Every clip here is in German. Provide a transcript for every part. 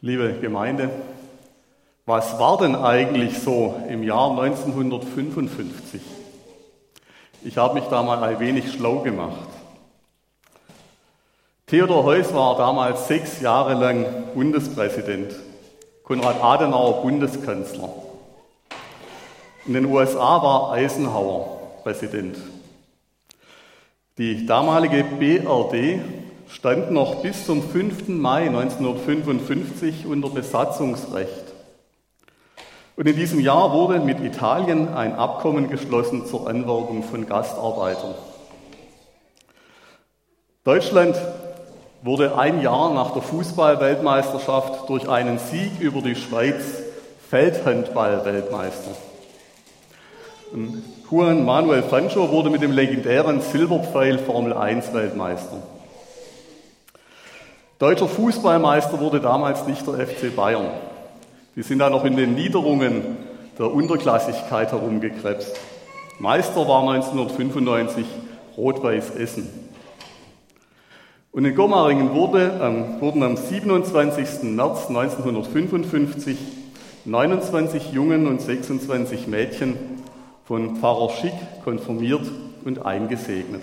Liebe Gemeinde, was war denn eigentlich so im Jahr 1955? Ich habe mich da mal ein wenig schlau gemacht. Theodor Heuss war damals 6 Jahre lang Bundespräsident, Konrad Adenauer Bundeskanzler. In den USA war Eisenhower Präsident. Die damalige BRD stand noch bis zum 5. Mai 1955 unter Besatzungsrecht. Und in diesem Jahr wurde mit Italien ein Abkommen geschlossen zur Anwerbung von Gastarbeitern. Deutschland wurde ein Jahr nach der Fußball-Weltmeisterschaft durch einen Sieg über die Schweiz Feldhandball-Weltmeister. Juan Manuel Fangio wurde mit dem legendären Silberpfeil Formel 1 Weltmeister. Deutscher Fußballmeister wurde damals nicht der FC Bayern. Die sind da noch in den Niederungen der Unterklassigkeit herumgekrebst. Meister war 1995 Rot-Weiß Essen. Und in Gomaringen wurden am 27. März 1955 29 Jungen und 26 Mädchen von Pfarrer Schick konfirmiert und eingesegnet.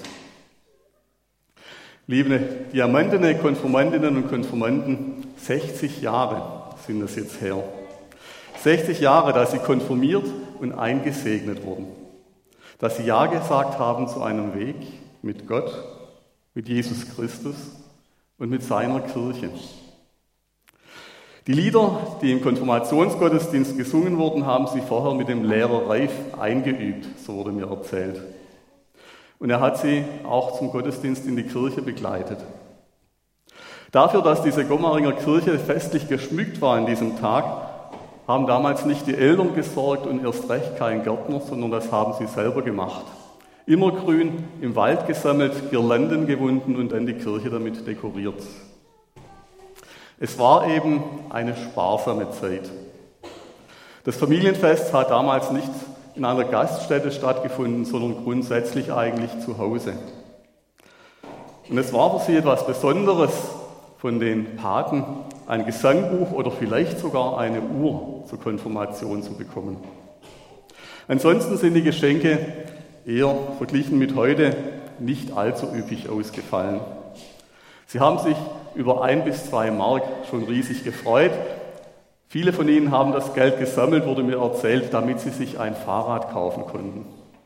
Liebe Diamantene Konfirmandinnen und Konfirmanden, 60 Jahre sind es jetzt her. 60 Jahre, dass sie konfirmiert und eingesegnet wurden. Dass sie Ja gesagt haben zu einem Weg mit Gott, mit Jesus Christus und mit seiner Kirche. Die Lieder, die im Konfirmationsgottesdienst gesungen wurden, haben sie vorher mit dem Lehrer Reif eingeübt, so wurde mir erzählt. Und er hat sie auch zum Gottesdienst in die Kirche begleitet. Dafür, dass diese Gomaringer Kirche festlich geschmückt war an diesem Tag, haben damals nicht die Eltern gesorgt und erst recht kein Gärtner, sondern das haben sie selber gemacht. Immergrün im Wald gesammelt, Girlanden gewunden und dann die Kirche damit dekoriert. Es war eben eine sparsame Zeit. Das Familienfest hat damals nicht in einer Gaststätte stattgefunden, sondern grundsätzlich eigentlich zu Hause. Und es war für sie etwas Besonderes, von den Paten ein Gesangbuch oder vielleicht sogar eine Uhr zur Konfirmation zu bekommen. Ansonsten sind die Geschenke eher verglichen mit heute nicht allzu üppig ausgefallen. Sie haben sich über 1 bis 2 Mark schon riesig gefreut. Viele von ihnen haben das Geld gesammelt, wurde mir erzählt, damit sie sich ein Fahrrad kaufen konnten.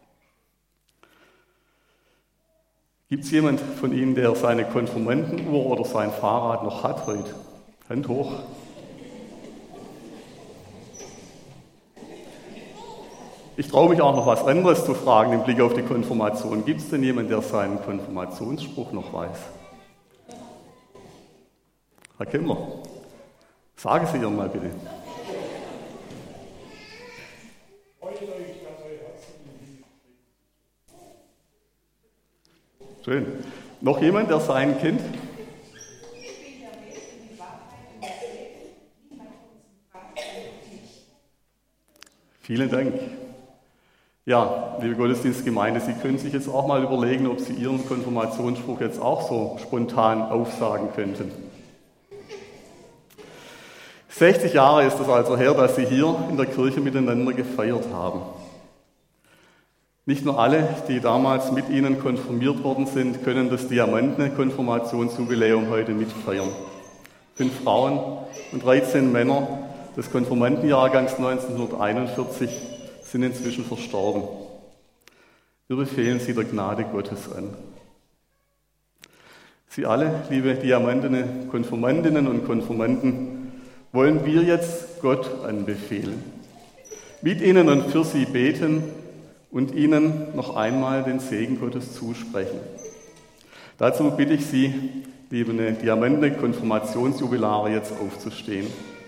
Gibt es jemand von Ihnen, der seine Konfirmandenuhr oder sein Fahrrad noch hat heute? Hand hoch. Ich traue mich auch noch was anderes zu fragen im Blick auf die Konfirmation. Gibt es denn jemanden, der seinen Konfirmationsspruch noch weiß? Herr Kimmler, sagen Sie ihr mal bitte. Schön. Noch jemand, der sein Kind? Vielen Dank. Ja, liebe Gottesdienstgemeinde, Sie können sich jetzt auch mal überlegen, ob Sie Ihren Konfirmationsspruch jetzt auch so spontan aufsagen könnten. 60 Jahre ist es also her, dass Sie hier in der Kirche miteinander gefeiert haben. Nicht nur alle, die damals mit Ihnen konfirmiert worden sind, können das Diamantene-Konfirmationsjubiläum heute mitfeiern. 5 Frauen und 13 Männer des Konfirmandenjahrgangs 1941 sind inzwischen verstorben. Wir befehlen sie der Gnade Gottes an. Sie alle, liebe Diamantene Konfirmandinnen und Konfirmanden, wollen wir jetzt Gott anbefehlen. Mit Ihnen und für Sie beten und Ihnen noch einmal den Segen Gottes zusprechen. Dazu bitte ich Sie, liebe Diamantene Konfirmationsjubilare, jetzt aufzustehen.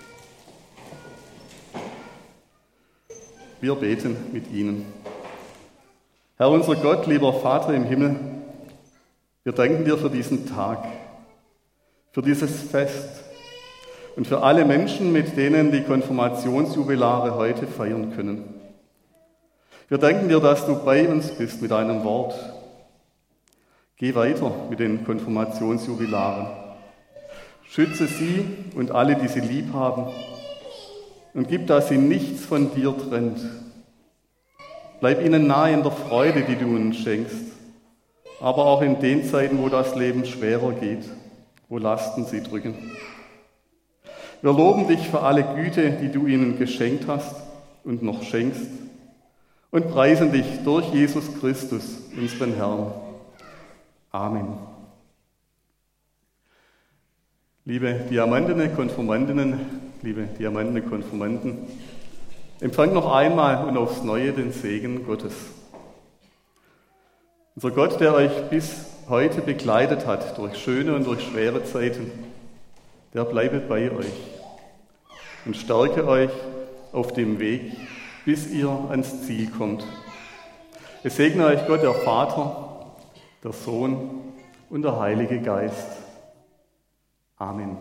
Wir beten mit Ihnen. Herr unser Gott, lieber Vater im Himmel, wir danken dir für diesen Tag, für dieses Fest und für alle Menschen, mit denen die Konfirmationsjubilare heute feiern können. Wir danken dir, dass du bei uns bist mit deinem Wort. Geh weiter mit den Konfirmationsjubilaren. Schütze sie und alle, die sie lieb haben, und gib, dass sie nichts von dir trennt. Bleib ihnen nahe in der Freude, die du ihnen schenkst, aber auch in den Zeiten, wo das Leben schwerer geht, wo Lasten sie drücken. Wir loben dich für alle Güte, die du ihnen geschenkt hast und noch schenkst, und preisen dich durch Jesus Christus, unseren Herrn. Amen. Liebe Diamantene Konfirmandinnen, liebe Diamantene Konfirmanden, empfangt noch einmal und aufs Neue den Segen Gottes. Unser Gott, der euch bis heute begleitet hat, durch schöne und durch schwere Zeiten, der bleibe bei euch und stärke euch auf dem Weg, bis ihr ans Ziel kommt. Es segne euch Gott, der Vater, der Sohn und der Heilige Geist. Amen.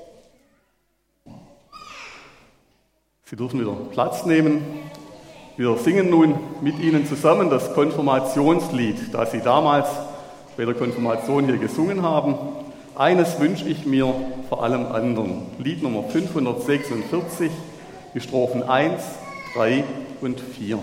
Sie dürfen wieder Platz nehmen. Wir singen nun mit Ihnen zusammen das Konfirmationslied, das Sie damals bei der Konfirmation hier gesungen haben. Eines wünsche ich mir vor allem anderen. Lied Nummer 546, die Strophen 1, 3 und 4.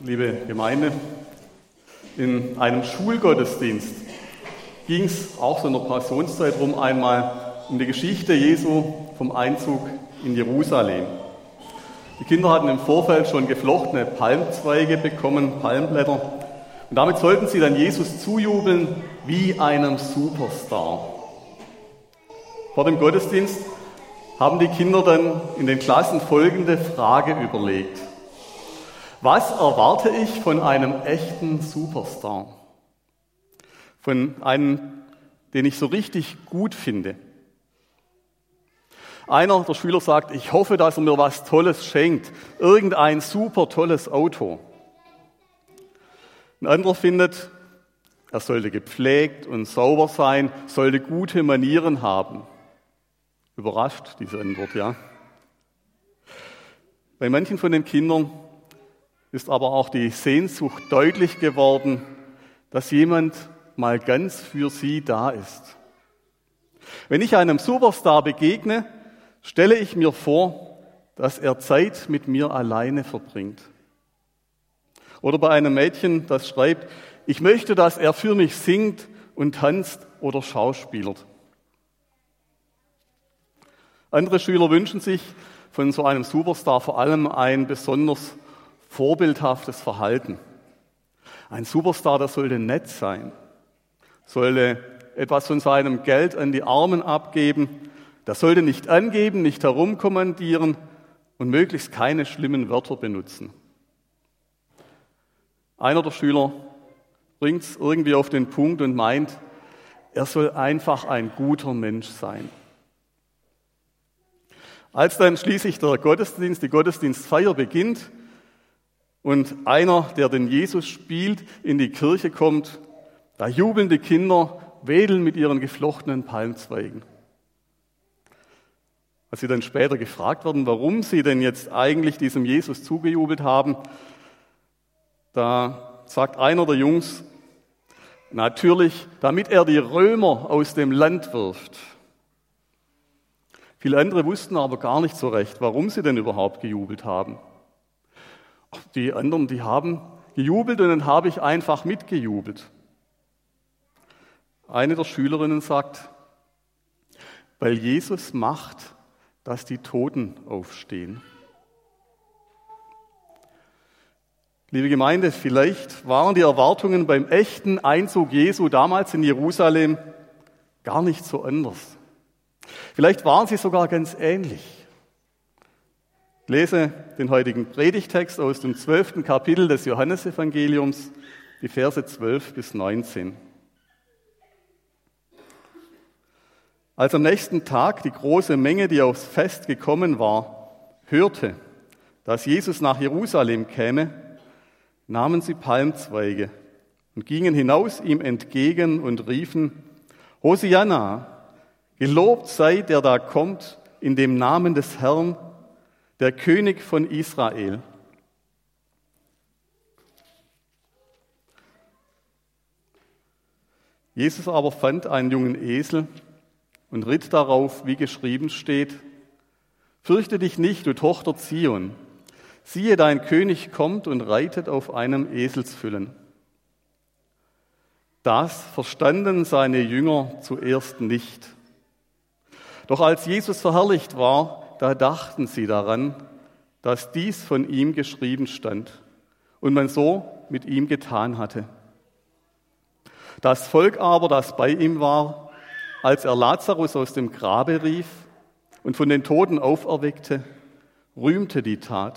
liebe Gemeinde, in einem Schulgottesdienst ging es auch so in der Passionszeit rum einmal um die Geschichte Jesu vom Einzug in Jerusalem. Die Kinder hatten im Vorfeld schon geflochtene Palmzweige bekommen, Palmblätter. Und damit sollten sie dann Jesus zujubeln wie einem Superstar. Vor dem Gottesdienst haben die Kinder dann in den Klassen folgende Frage überlegt. Was erwarte ich von einem echten Superstar? Von einem, den ich so richtig gut finde. Einer der Schüler sagt, ich hoffe, dass er mir was Tolles schenkt. Irgendein super tolles Auto. Ein anderer findet, er sollte gepflegt und sauber sein, sollte gute Manieren haben. Überrascht diese Antwort, ja. Bei manchen von den Kindern ist aber auch die Sehnsucht deutlich geworden, dass jemand mal ganz für sie da ist. Wenn ich einem Superstar begegne, stelle ich mir vor, dass er Zeit mit mir alleine verbringt. Oder bei einem Mädchen, das schreibt, ich möchte, dass er für mich singt und tanzt oder schauspielert. Andere Schüler wünschen sich von so einem Superstar vor allem ein besonders vorbildhaftes Verhalten. Ein Superstar, der sollte nett sein, sollte etwas von seinem Geld an die Armen abgeben, der sollte nicht angeben, nicht herumkommandieren und möglichst keine schlimmen Wörter benutzen. Einer der Schüler bringt es irgendwie auf den Punkt und meint, er soll einfach ein guter Mensch sein. Als dann schließlich die Gottesdienstfeier beginnt und einer, der den Jesus spielt, in die Kirche kommt, da jubeln die Kinder, wedeln mit ihren geflochtenen Palmzweigen. Als sie dann später gefragt werden, warum sie denn jetzt eigentlich diesem Jesus zugejubelt haben, da sagt einer der Jungs, natürlich, damit er die Römer aus dem Land wirft. Viele andere wussten aber gar nicht so recht, warum sie denn überhaupt gejubelt haben. Die anderen, die haben gejubelt und dann habe ich einfach mitgejubelt. Eine der Schülerinnen sagt, weil Jesus macht, dass die Toten aufstehen. Liebe Gemeinde, vielleicht waren die Erwartungen beim echten Einzug Jesu damals in Jerusalem gar nicht so anders. Vielleicht waren sie sogar ganz ähnlich. Ich lese den heutigen Predigtext aus dem 12. Kapitel des Johannesevangeliums, die Verse 12 bis 19. Als am nächsten Tag die große Menge, die aufs Fest gekommen war, hörte, dass Jesus nach Jerusalem käme, nahmen sie Palmzweige und gingen hinaus ihm entgegen und riefen, Hosianna, gelobt sei der da kommt in dem Namen des Herrn, der König von Israel. Jesus aber fand einen jungen Esel und ritt darauf, wie geschrieben steht, Fürchte dich nicht, du Tochter Zion, siehe, dein König kommt und reitet auf einem Eselsfüllen. Das verstanden seine Jünger zuerst nicht. Doch als Jesus verherrlicht war, da dachten sie daran, dass dies von ihm geschrieben stand und man so mit ihm getan hatte. Das Volk aber, das bei ihm war, als er Lazarus aus dem Grabe rief und von den Toten auferweckte, rühmte die Tat.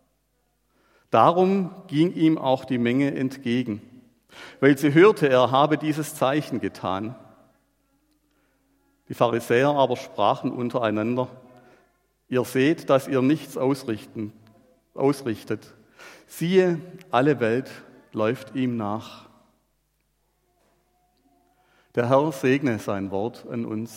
Darum ging ihm auch die Menge entgegen, weil sie hörte, er habe dieses Zeichen getan. Die Pharisäer aber sprachen untereinander, ihr seht, dass ihr nichts ausrichtet. Siehe, alle Welt läuft ihm nach. Der Herr segne sein Wort an uns.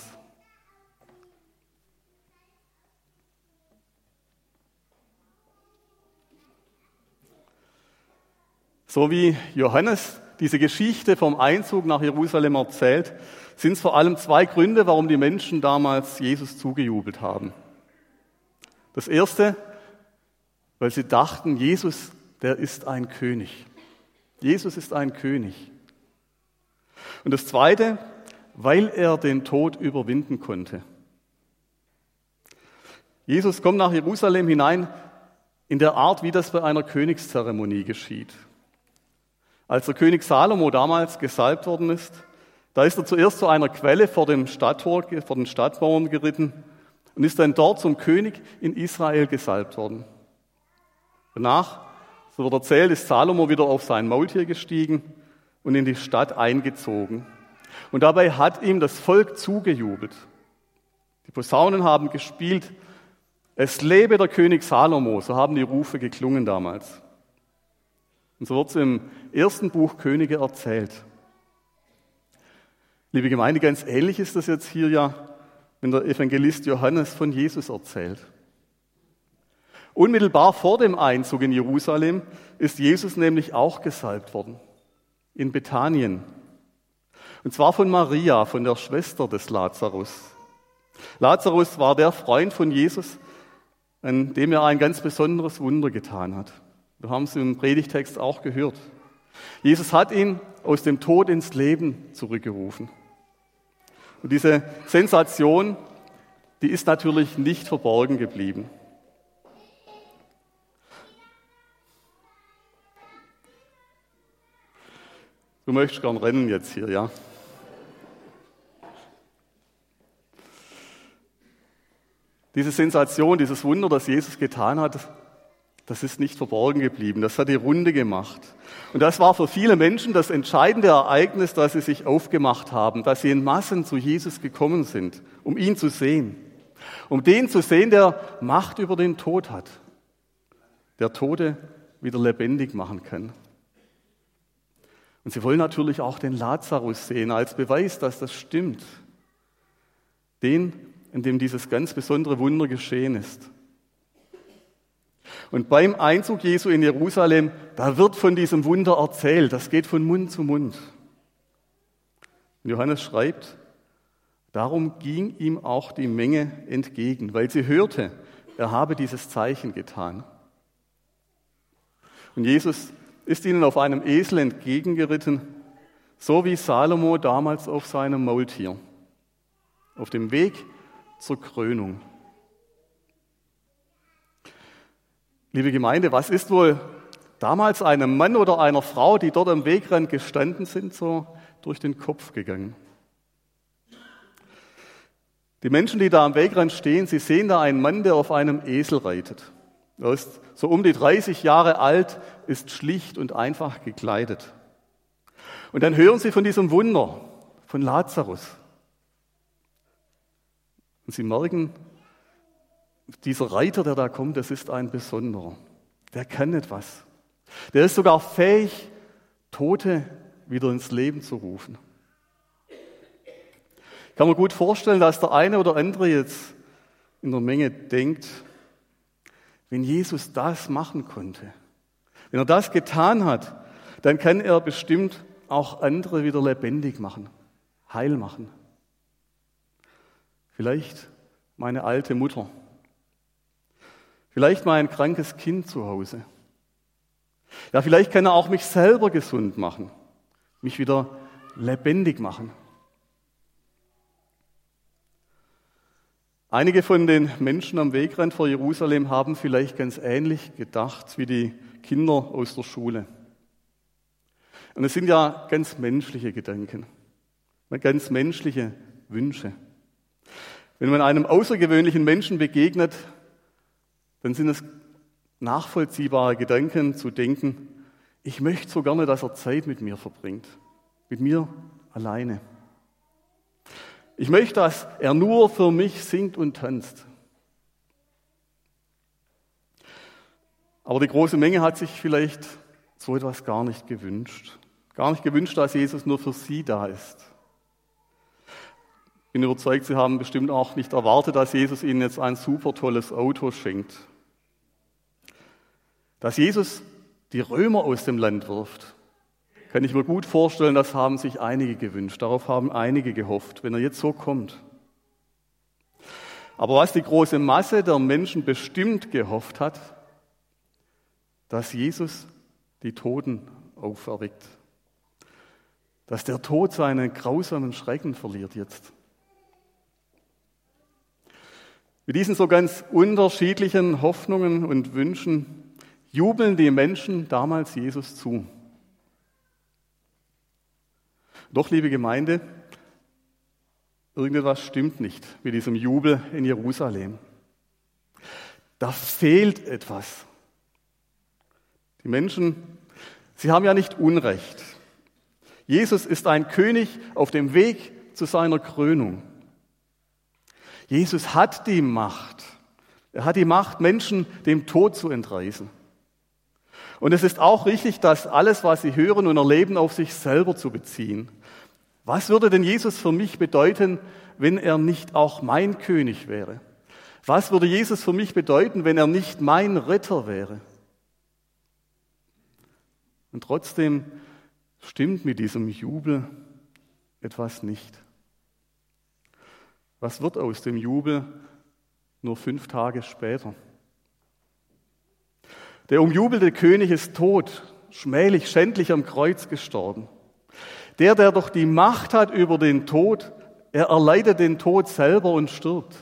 So wie Johannes diese Geschichte vom Einzug nach Jerusalem erzählt, sind es vor allem zwei Gründe, warum die Menschen damals Jesus zugejubelt haben. Das erste, weil sie dachten, Jesus der ist ein König. Jesus ist ein König. Und das Zweite, weil er den Tod überwinden konnte. Jesus kommt nach Jerusalem hinein in der Art, wie das bei einer Königszeremonie geschieht. Als der König Salomo damals gesalbt worden ist, da ist er zuerst zu einer Quelle vor dem Stadttor, vor den Stadtmauern geritten und ist dann dort zum König in Israel gesalbt worden. Danach, so wird erzählt, ist Salomo wieder auf sein Maultier gestiegen und in die Stadt eingezogen. Und dabei hat ihm das Volk zugejubelt. Die Posaunen haben gespielt, es lebe der König Salomo, so haben die Rufe geklungen damals. Und so wird es im ersten Buch Könige erzählt. Liebe Gemeinde, ganz ähnlich ist das jetzt hier ja, wenn der Evangelist Johannes von Jesus erzählt. Unmittelbar vor dem Einzug in Jerusalem ist Jesus nämlich auch gesalbt worden, in Bethanien. Und zwar von Maria, von der Schwester des Lazarus. Lazarus war der Freund von Jesus, an dem er ein ganz besonderes Wunder getan hat. Wir haben es im Predigtext auch gehört. Jesus hat ihn aus dem Tod ins Leben zurückgerufen. Und diese Sensation, die ist natürlich nicht verborgen geblieben. Du möchtest gern rennen jetzt hier, ja? Diese Sensation, dieses Wunder, das Jesus getan hat, das ist nicht verborgen geblieben. Das hat die Runde gemacht. Und das war für viele Menschen das entscheidende Ereignis, dass sie sich aufgemacht haben, dass sie in Massen zu Jesus gekommen sind, um ihn zu sehen. Um den zu sehen, der Macht über den Tod hat, der Tote wieder lebendig machen kann. Und sie wollen natürlich auch den Lazarus sehen, als Beweis, dass das stimmt. Den, in dem dieses ganz besondere Wunder geschehen ist. Und beim Einzug Jesu in Jerusalem, da wird von diesem Wunder erzählt. Das geht von Mund zu Mund. Und Johannes schreibt, darum ging ihm auch die Menge entgegen, weil sie hörte, er habe dieses Zeichen getan. Und Jesus ist ihnen auf einem Esel entgegengeritten, so wie Salomo damals auf seinem Maultier, auf dem Weg zur Krönung. Liebe Gemeinde, was ist wohl damals einem Mann oder einer Frau, die dort am Wegrand gestanden sind, so durch den Kopf gegangen? Die Menschen, die da am Wegrand stehen, sie sehen da einen Mann, der auf einem Esel reitet. Er ist so um die 30 Jahre alt, ist schlicht und einfach gekleidet. Und dann hören sie von diesem Wunder, von Lazarus. Und sie merken, dieser Reiter, der da kommt, das ist ein Besonderer. Der kann etwas. Der ist sogar fähig, Tote wieder ins Leben zu rufen. Ich kann mir gut vorstellen, dass der eine oder andere jetzt in der Menge denkt, wenn Jesus das machen konnte, wenn er das getan hat, dann kann er bestimmt auch andere wieder lebendig machen, heil machen. Vielleicht meine alte Mutter. Vielleicht mein krankes Kind zu Hause. Ja, vielleicht kann er auch mich selber gesund machen, mich wieder lebendig machen. Einige von den Menschen am Wegrand vor Jerusalem haben vielleicht ganz ähnlich gedacht wie die Kinder aus der Schule. Und es sind ja ganz menschliche Gedanken, ganz menschliche Wünsche. Wenn man einem außergewöhnlichen Menschen begegnet, dann sind es nachvollziehbare Gedanken zu denken, ich möchte so gerne, dass er Zeit mit mir verbringt, mit mir alleine. Ich möchte, dass er nur für mich singt und tanzt. Aber die große Menge hat sich vielleicht so etwas gar nicht gewünscht. Gar nicht gewünscht, dass Jesus nur für sie da ist. Ich bin überzeugt, sie haben bestimmt auch nicht erwartet, dass Jesus ihnen jetzt ein super tolles Auto schenkt. Dass Jesus die Römer aus dem Land wirft, kann ich mir gut vorstellen, das haben sich einige gewünscht. Darauf haben einige gehofft, wenn er jetzt so kommt. Aber was die große Masse der Menschen bestimmt gehofft hat, dass Jesus die Toten auferweckt. Dass der Tod seinen grausamen Schrecken verliert jetzt. Mit diesen so ganz unterschiedlichen Hoffnungen und Wünschen jubeln die Menschen damals Jesus zu. Doch, liebe Gemeinde, irgendetwas stimmt nicht mit diesem Jubel in Jerusalem. Da fehlt etwas. Die Menschen, sie haben ja nicht Unrecht. Jesus ist ein König auf dem Weg zu seiner Krönung. Jesus hat die Macht. Er hat die Macht, Menschen dem Tod zu entreißen. Und es ist auch richtig, das alles, was sie hören und erleben, auf sich selber zu beziehen. Was würde denn Jesus für mich bedeuten, wenn er nicht auch mein König wäre? Was würde Jesus für mich bedeuten, wenn er nicht mein Retter wäre? Und trotzdem stimmt mit diesem Jubel etwas nicht. Was wird aus dem Jubel nur 5 Tage später? Der umjubelte König ist tot, schmählich, schändlich am Kreuz gestorben. Der doch die Macht hat über den Tod, er erleidet den Tod selber und stirbt.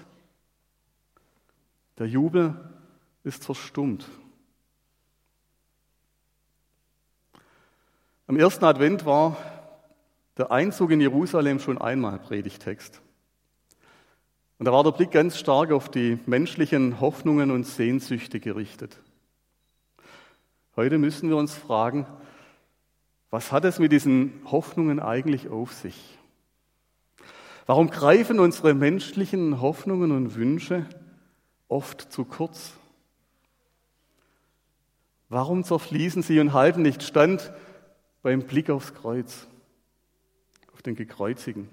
Der Jubel ist verstummt. Am ersten Advent war der Einzug in Jerusalem schon einmal Predigtext. Und da war der Blick ganz stark auf die menschlichen Hoffnungen und Sehnsüchte gerichtet. Heute müssen wir uns fragen, was hat es mit diesen Hoffnungen eigentlich auf sich? Warum greifen unsere menschlichen Hoffnungen und Wünsche oft zu kurz? Warum zerfließen sie und halten nicht stand beim Blick aufs Kreuz, auf den Gekreuzigten?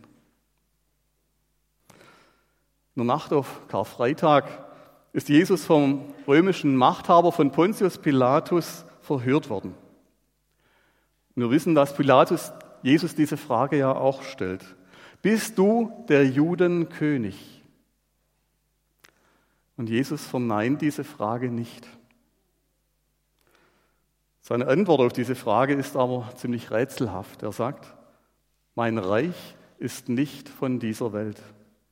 In der Nacht auf Karfreitag ist Jesus vom römischen Machthaber von Pontius Pilatus verhört worden. Und wir wissen, dass Pilatus Jesus diese Frage ja auch stellt. Bist du der Juden König? Und Jesus verneint diese Frage nicht. Seine Antwort auf diese Frage ist aber ziemlich rätselhaft. Er sagt, mein Reich ist nicht von dieser Welt.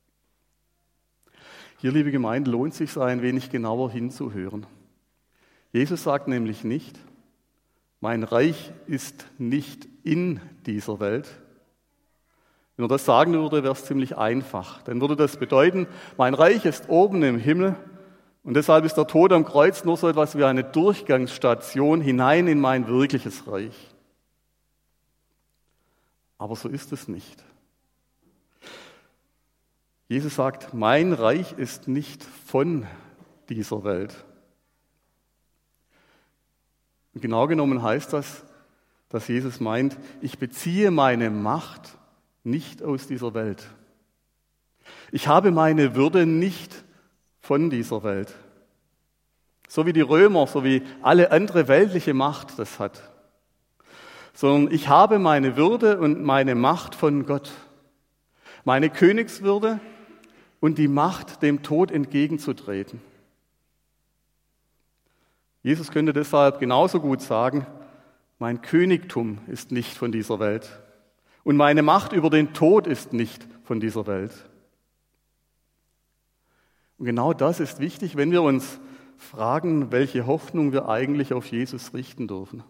Hier, liebe Gemeinde, lohnt es sich ein wenig genauer hinzuhören. Jesus sagt nämlich nicht, mein Reich ist nicht in dieser Welt. Wenn er das sagen würde, wäre es ziemlich einfach. Dann würde das bedeuten, mein Reich ist oben im Himmel und deshalb ist der Tod am Kreuz nur so etwas wie eine Durchgangsstation hinein in mein wirkliches Reich. Aber so ist es nicht. Jesus sagt, mein Reich ist nicht von dieser Welt. Und genau genommen heißt das, dass Jesus meint, ich beziehe meine Macht nicht aus dieser Welt. Ich habe meine Würde nicht von dieser Welt. So wie die Römer, so wie alle andere weltliche Macht das hat. Sondern ich habe meine Würde und meine Macht von Gott. Meine Königswürde und die Macht, dem Tod entgegenzutreten. Jesus könnte deshalb genauso gut sagen, mein Königtum ist nicht von dieser Welt und meine Macht über den Tod ist nicht von dieser Welt. Und genau das ist wichtig, wenn wir uns fragen, welche Hoffnung wir eigentlich auf Jesus richten dürfen.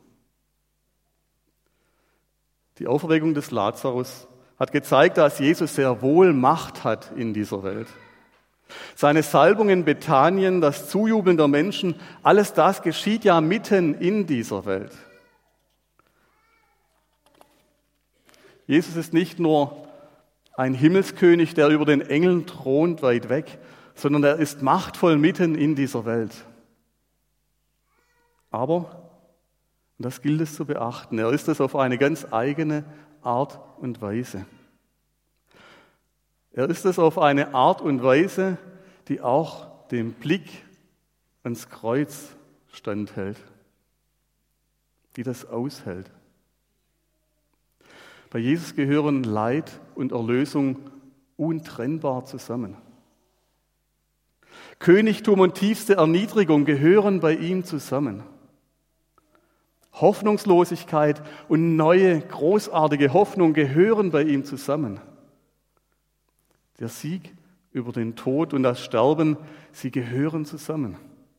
Die Auferweckung des Lazarus hat gezeigt, dass Jesus sehr wohl Macht hat in dieser Welt. Seine Salbung in Bethanien, das Zujubeln der Menschen, alles das geschieht ja mitten in dieser Welt. Jesus ist nicht nur ein Himmelskönig, der über den Engeln thront weit weg, sondern er ist machtvoll mitten in dieser Welt. Aber, und das gilt es zu beachten, er ist es auf eine ganz eigene Art und Weise. Er ist es auf eine Art und Weise, die auch dem Blick ans Kreuz standhält, die das aushält. Bei Jesus gehören Leid und Erlösung untrennbar zusammen. Königtum und tiefste Erniedrigung gehören bei ihm zusammen. Hoffnungslosigkeit und neue, großartige Hoffnung gehören bei ihm zusammen. Der Sieg über den Tod und das Sterben, sie gehören zusammen.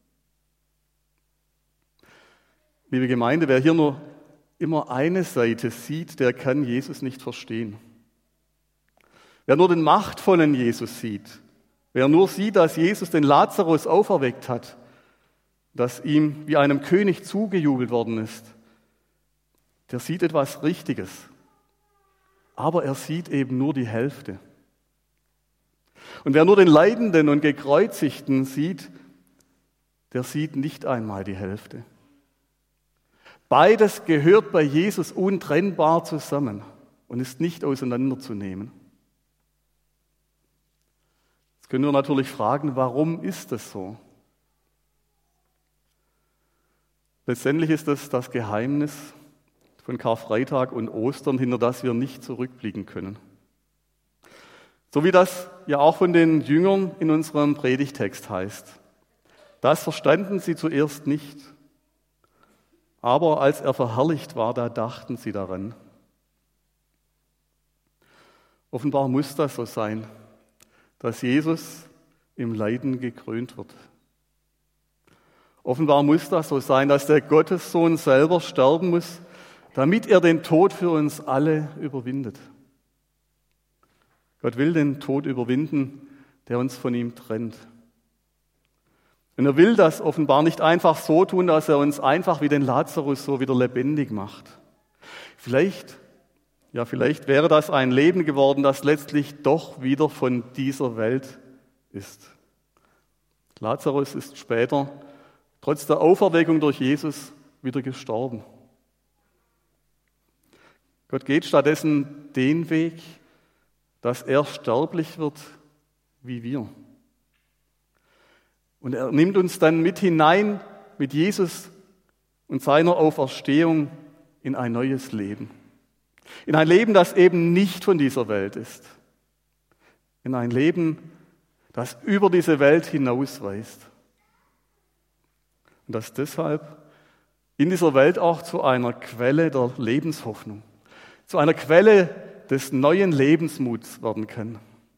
Liebe Gemeinde, wer hier nur immer eine Seite sieht, der kann Jesus nicht verstehen. Wer nur den machtvollen Jesus sieht, wer nur sieht, dass Jesus den Lazarus auferweckt hat, dass ihm wie einem König zugejubelt worden ist, der sieht etwas Richtiges. Aber er sieht eben nur die Hälfte. Und wer nur den Leidenden und Gekreuzigten sieht, der sieht nicht einmal die Hälfte. Beides gehört bei Jesus untrennbar zusammen und ist nicht auseinanderzunehmen. Jetzt können wir natürlich fragen, warum ist das so? Letztendlich ist das Geheimnis von Karfreitag und Ostern, hinter das wir nicht zurückblicken können. So wie das ja auch von den Jüngern in unserem Predigtext heißt. Das verstanden sie zuerst nicht. Aber als er verherrlicht war, da dachten sie daran. Offenbar muss das so sein, dass Jesus im Leiden gekrönt wird. Offenbar muss das so sein, dass der Gottessohn selber sterben muss, damit er den Tod für uns alle überwindet. Gott will den Tod überwinden, der uns von ihm trennt. Und er will das offenbar nicht einfach so tun, dass er uns einfach wie den Lazarus so wieder lebendig macht. Vielleicht wäre das ein Leben geworden, das letztlich doch wieder von dieser Welt ist. Lazarus ist später, trotz der Auferweckung durch Jesus, wieder gestorben. Gott geht stattdessen den Weg, dass er sterblich wird wie wir. Und er nimmt uns dann mit hinein, mit Jesus und seiner Auferstehung in ein neues Leben. In ein Leben, das eben nicht von dieser Welt ist. In ein Leben, das über diese Welt hinausweist. Und das deshalb in dieser Welt auch zu einer Quelle der Lebenshoffnung, zu einer Quelle des neuen Lebensmuts werden kann.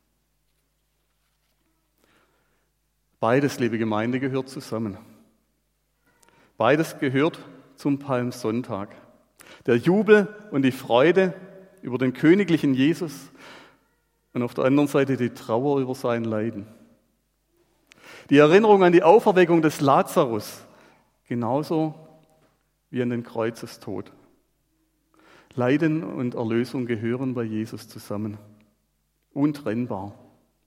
Beides, liebe Gemeinde, gehört zusammen. Beides gehört zum Palmsonntag. Der Jubel und die Freude über den königlichen Jesus und auf der anderen Seite die Trauer über sein Leiden. Die Erinnerung an die Auferweckung des Lazarus, genauso wie an den Kreuzestod. Leiden und Erlösung gehören bei Jesus zusammen. Untrennbar.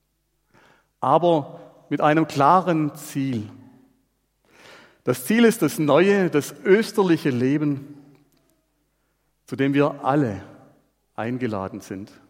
Aber mit einem klaren Ziel. Das Ziel ist das neue, das österliche Leben, zu dem wir alle eingeladen sind.